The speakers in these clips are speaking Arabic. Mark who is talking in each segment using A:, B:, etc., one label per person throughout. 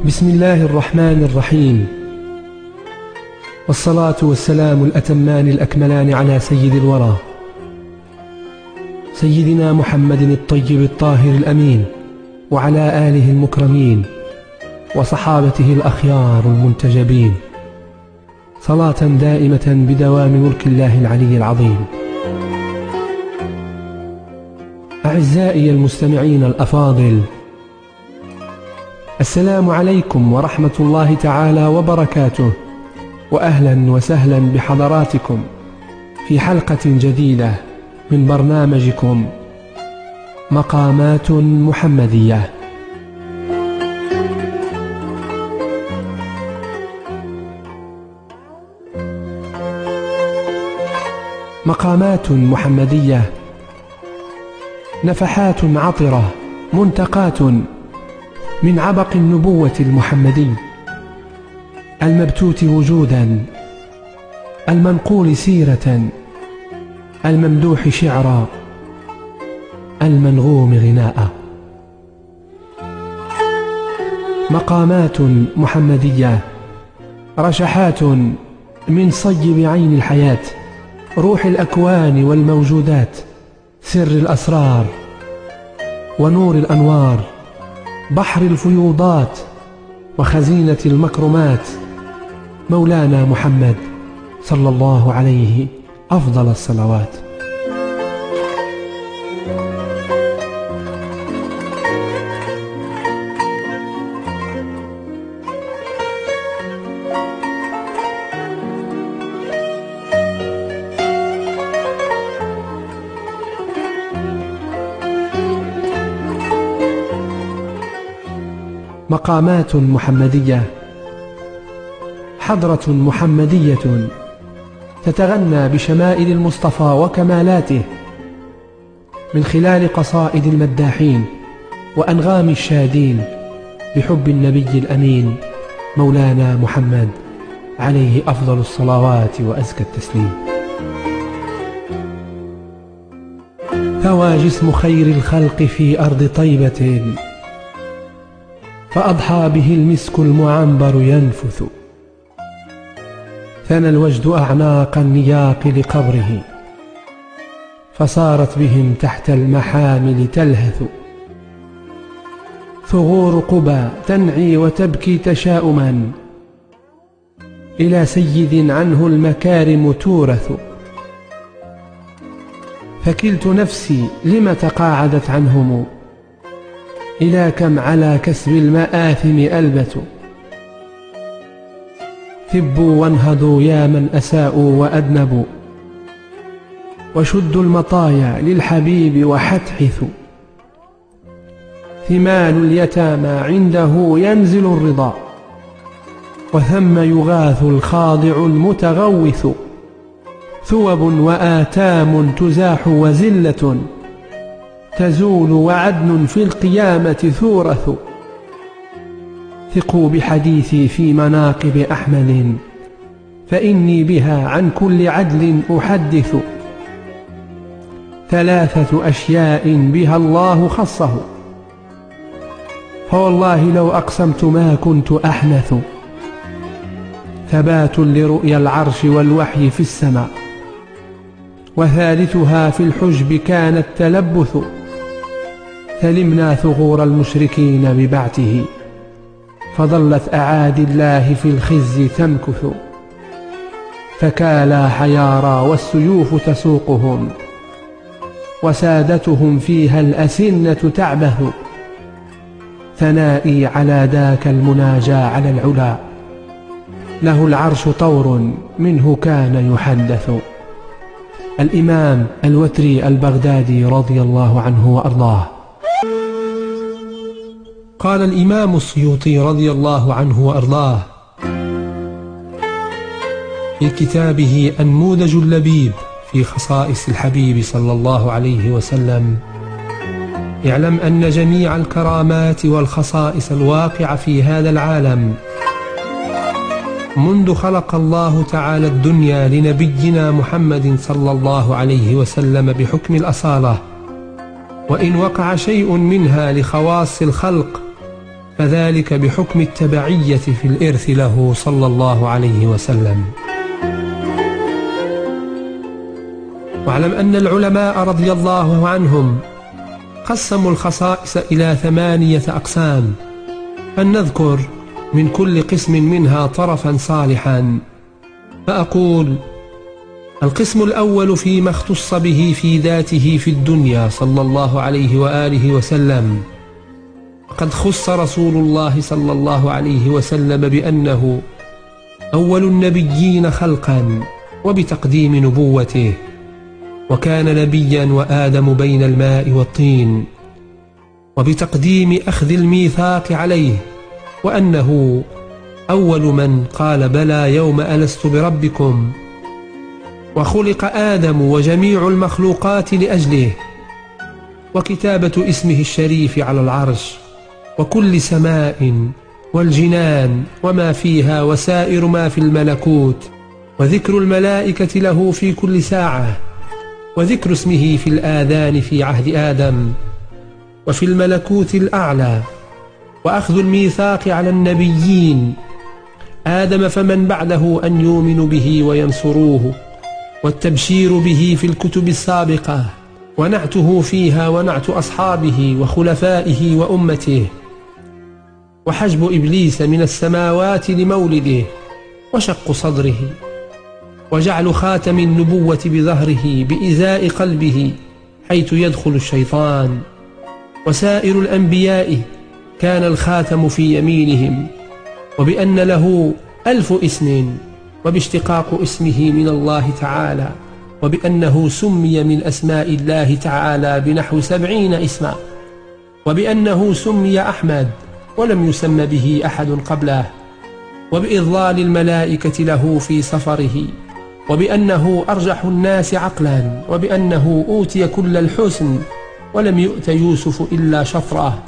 A: بسم الله الرحمن الرحيم، والصلاة والسلام الأتمان الأكملان على سيد الورى سيدنا محمد الطيب الطاهر الأمين، وعلى آله المكرمين وصحابته الأخيار المنتجبين، صلاة دائمة بدوام ملك الله العلي العظيم. أعزائي المستمعين الأفاضل، السلام عليكم ورحمة الله تعالى وبركاته، وأهلا وسهلا بحضراتكم في حلقة جديدة من برنامجكم مقامات محمدية. مقامات محمدية، نفحات عطرة منتقات من عبق النبوة المحمدي، المبتوت وجودا، المنقول سيرة، الممدوح شعرا، المنغوم غناء. مقامات محمدية، رشحات من صيب عين الحياة، روح الأكوان والموجودات، سر الأسرار ونور الأنوار، بحر الفيوضات وخزينة المكرمات، مولانا محمد صلى الله عليه أفضل الصلوات. مقامات محمدية، حضرة محمدية تتغنى بشمائل المصطفى وكمالاته من خلال قصائد المداحين وأنغام الشادين بحب النبي الأمين مولانا محمد عليه أفضل الصلوات وأزكى التسليم. ثوى جسم خير الخلق في أرض طيبة، فأضحى به المسك المعنبر ينفث، ثنى الوجد أعناق النياق لقبره، فصارت بهم تحت المحامل تلهث، ثغور قبى تنعي وتبكي تشاؤما، إلى سيد عنه المكارم تورث، فكلت نفسي لم تقاعدت عنهم، إلى كم على كسب المآثم ألبث، ثبوا وانهضوا يا من أساءوا وأذنبوا، وشدوا المطايا للحبيب وحتحثوا، ثمال اليتامى عنده ينزل الرضا، وثم يغاث الخاضع المتغوث، ثوب وآتام تزاح وزلة تزول وعدن في القيامة ثورث، ثقوا بحديثي في مناقب أحمد، فإني بها عن كل عدل أحدث، ثلاثة أشياء بها الله خصه، فوالله لو أقسمت ما كنت أحنث، ثبات لرؤيا العرش والوحي في السماء، وثالثها في الحجب كان التلبث، سلمنا ثغور المشركين ببعته، فظلت أعادي الله في الخزي تمكث، فكالا حيارى والسيوف تسوقهم، وسادتهم فيها الأسنة تعبث، ثنائي على ذاك المناجى على العلا، له العرش طور منه كان يحدث. الإمام الوتري البغدادي رضي الله عنه وأرضاه. قال الإمام السيوطي رضي الله عنه وأرضاه في كتابه النموذج اللبيب في خصائص الحبيب صلى الله عليه وسلم: اعلم أن جميع الكرامات والخصائص الواقعة في هذا العالم منذ خلق الله تعالى الدنيا لنبينا محمد صلى الله عليه وسلم بحكم الأصالة، وإن وقع شيء منها لخواص الخلق فذلك بحكم التبعية في الإرث له صلى الله عليه وسلم. واعلم أن العلماء رضي الله عنهم قسموا الخصائص إلى 8 أقسام، فلنذكر من كل قسم منها طرفا صالحا. فأقول: القسم الأول فيما اختص به في ذاته في الدنيا صلى الله عليه وآله وسلم. قد خص رسول الله صلى الله عليه وسلم بأنه أول النبيين خلقا وبتقديم نبوته، وكان نبيا وآدم بين الماء والطين، وبتقديم أخذ الميثاق عليه، وأنه أول من قال بلى يوم ألست بربكم، وخلق آدم وجميع المخلوقات لأجله، وكتابة اسمه الشريف على العرش، وكل سماء والجنان وما فيها وسائر ما في الملكوت، وذكر الملائكة له في كل ساعة، وذكر اسمه في الآذان في عهد آدم وفي الملكوت الأعلى، وأخذ الميثاق على النبيين آدم فمن بعده أن يؤمنوا به وينصروه، والتبشير به في الكتب السابقة، ونعته فيها ونعت أصحابه وخلفائه وأمته، وحجب إبليس من السماوات لمولده، وشق صدره، وجعل خاتم النبوة بظهره بإزاء قلبه حيث يدخل الشيطان. وسائر الأنبياء كان الخاتم في يمينهم، وبأن له 1000 اسم، وباشتقاق اسمه من الله تعالى، وبأنه سمي من أسماء الله تعالى بنحو 70 اسما، وبأنه سمي أحمد ولم يسم به أحد قبله، وبإضلال الملائكة له في سفره، وبأنه أرجح الناس عقلا، وبأنه أوتي كل الحسن ولم يؤت يوسف إلا شطرة،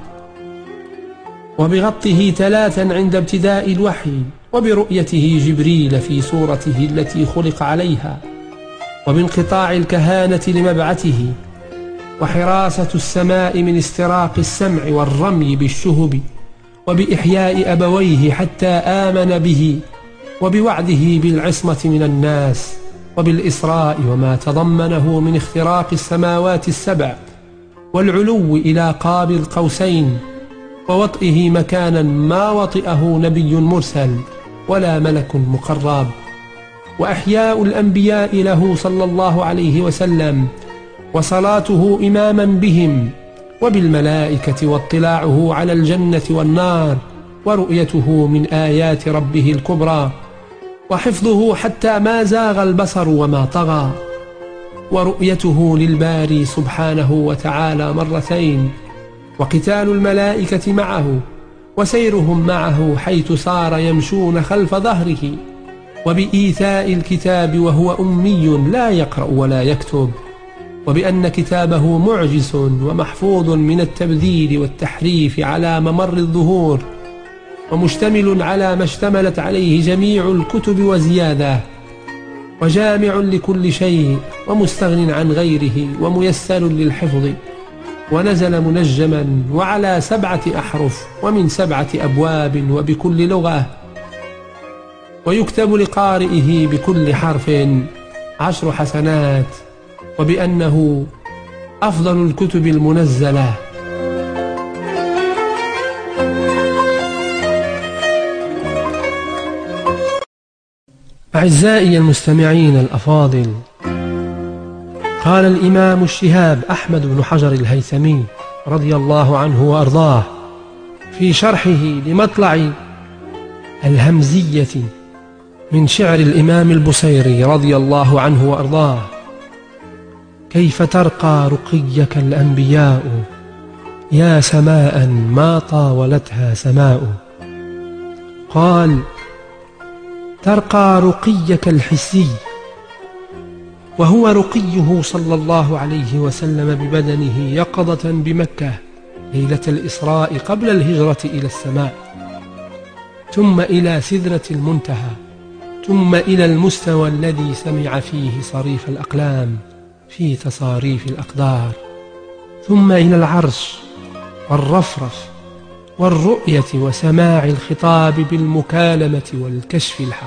A: وبغطه 3 عند ابتداء الوحي، وبرؤيته جبريل في صورته التي خلق عليها، وبانقطاع الكهانة لمبعثه، وحراسة السماء من استراق السمع والرمي بالشهب، وبإحياء أبويه حتى آمن به، وبوعده بالعصمة من الناس، وبالإسراء وما تضمنه من اختراق السماوات السبع، والعلو إلى قاب القوسين، ووطئه مكانا ما وطئه نبي مرسل ولا ملك مقرب، وأحياء الأنبياء له صلى الله عليه وسلم، وصلاته إماما بهم، وبالملائكة واطلاعه على الجنة والنار، ورؤيته من آيات ربه الكبرى، وحفظه حتى ما زاغ البصر وما طغى، ورؤيته للباري سبحانه وتعالى 2 وقتال الملائكة معه، وسيرهم معه حيث سار يمشون خلف ظهره، وبإيثاء الكتاب وهو أمي لا يقرأ ولا يكتب، وبأن كتابه معجز ومحفوظ من التبذير والتحريف على ممر الظهور، ومشتمل على ما اشتملت عليه جميع الكتب وزيادة، وجامع لكل شيء، ومستغن عن غيره، وميسر للحفظ، ونزل منجما وعلى 7 أحرف ومن 7 أبواب وبكل لغة، ويكتب لقارئه بكل حرف 10 حسنات، وبأنه أفضل الكتب المنزلة. أعزائي المستمعين الأفاضل، قال الإمام الشهاب أحمد بن حجر الهيثمي رضي الله عنه وأرضاه في شرحه لمطلع الهمزية من شعر الإمام البصيري رضي الله عنه وأرضاه: كيف ترقى رقيك الأنبياء يا سماء ما طاولتها سماء. قال: ترقى رقيك الحسي، وهو رقيه صلى الله عليه وسلم ببدنه يقظة بمكة ليلة الإسراء قبل الهجرة إلى السماء، ثم إلى سدرة المنتهى، ثم إلى المستوى الذي سمع فيه صريف الأقلام في تصاريف الأقدار، ثم إلى العرش والرفرف والرؤية وسماع الخطاب بالمكالمة والكشف الحقيقي.